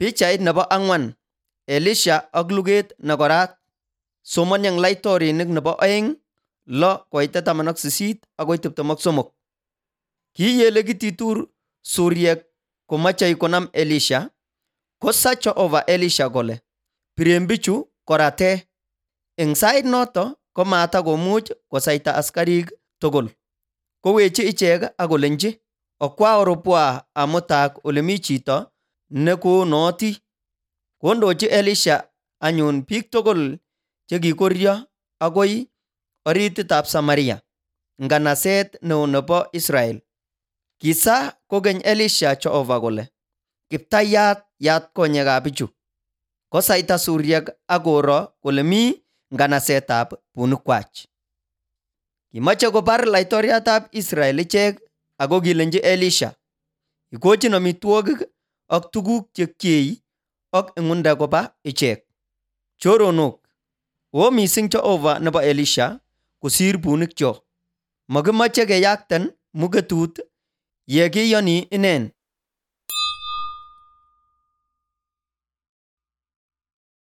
Pichait nebo 4. Elisha ak luget nekorat. Somon yang laitorinik nebo 2:6-18 agoi 23. Kiyelekititur suryek komache konam Elisha, kosach Jehova Elisha kole, "Piren bichu korate." Eng sait noto komatakomuch kosaita askarik tugul. Kowechi ichek akolenji, "Okwa oropwa amutak olemi chito nekoonoti." Kondochi Elisha anyun biik tugul chekikoryo agoi orititab Samaria, nganaset neo nebo Israel. Kisa kokeny Elisha Jehova kole, "Kiptayat yat konyekab bichu." Kosaita suryek akoro kole mi nganasetab bunikwach. Kimache kobar laitoriatab Israel ichek ako kilenji Elisha, "Ikochin amitwogik ak tuguk chekiei ak ing'unde koba ichek." Choronok, oo mising Jehova nebo Elisha kosir bunikcho. Makimache keyakten muketut ye kiyoni inen.